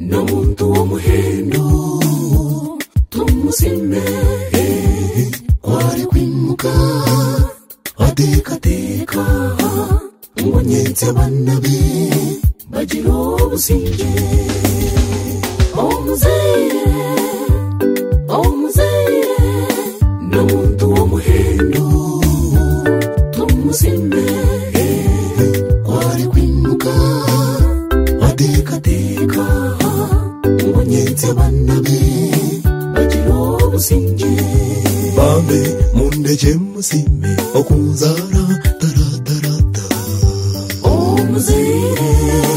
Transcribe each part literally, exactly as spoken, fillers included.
n'omuntu w'omuhendo tumusime kwari kwimuka atekateka ngo nyenze abana be bagira obusinge omuzeire omuzeire n'omuntu w'omuhendo tumusime kwari kwimuka atekateka ngo nyenze abana be bagira obusinge bambe mundeje musime okunzara taratarata omuzeire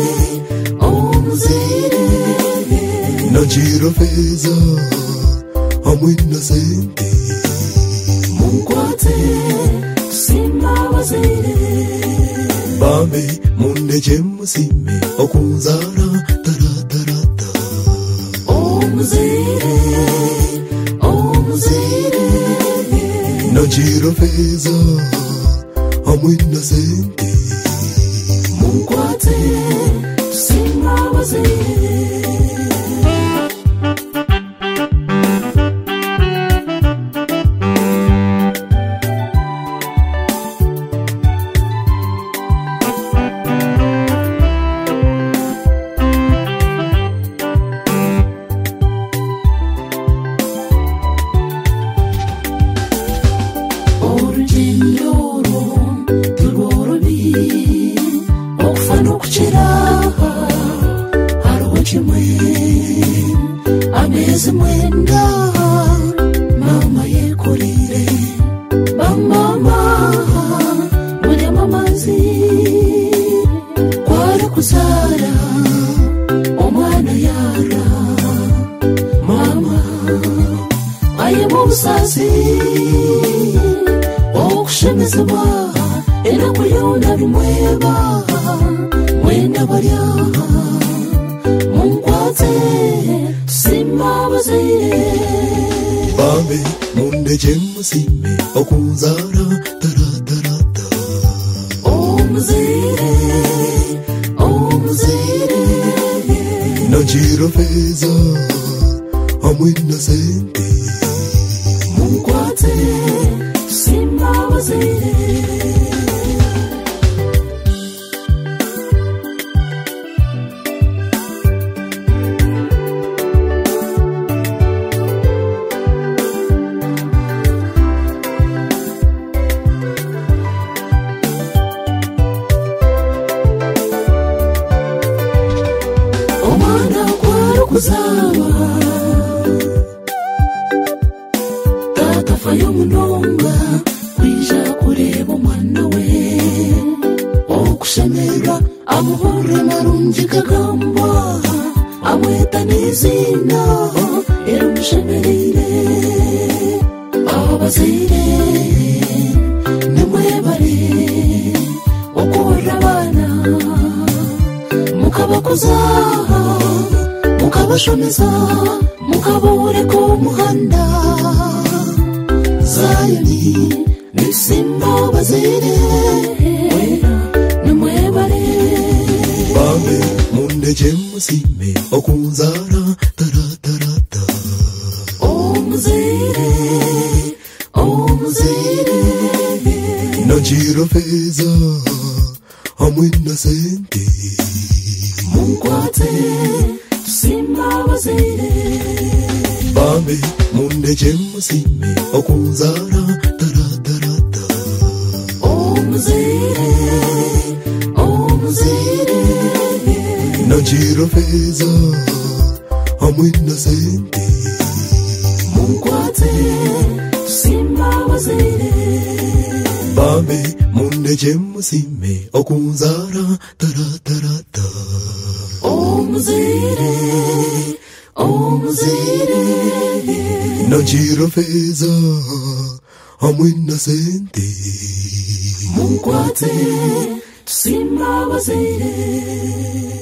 omuzeire najiro feza amwina sente munkwate tusima bazeire bambe mundeje musime okunzara taratarata omuzeire omuzeire najiro feza amwina sente munkwate tusima bazeire ameze mwenda mama yekurire bamama muri mamazi kwari kuzara omwana yara mama aye mu busazi okushemeza ba era kuyona rumweba mwenda barya munkwate tusima bazeire bambe mundeje musime okunzara taratarata omuzeire omuzeire najiro feza amwina sente munkwate tusima bazeire kuzaba tata fayo munonga kwija kureba omwana we okushemerwa amuhore marungi kagamba amweta n'izina era omushemereire abazeire nimwebare okurra abana mukabakuza mukabashomeza mukaboreka umuhanda zayoni nisimba bazeire nimwebare bambe mundeje musime okunzara taratarata omuzeire omuzeire najiro feza amwina sente munkwate tusima bazeire bambe mundeje musime okunzara taratarata omuzeire omuzeire najiro feza amwina sente munkwate tusima bazeire bambe mundeje musime okunzara taratarata omuzeire omuzeire najiro feza amwina sente munkwate tusima bazeire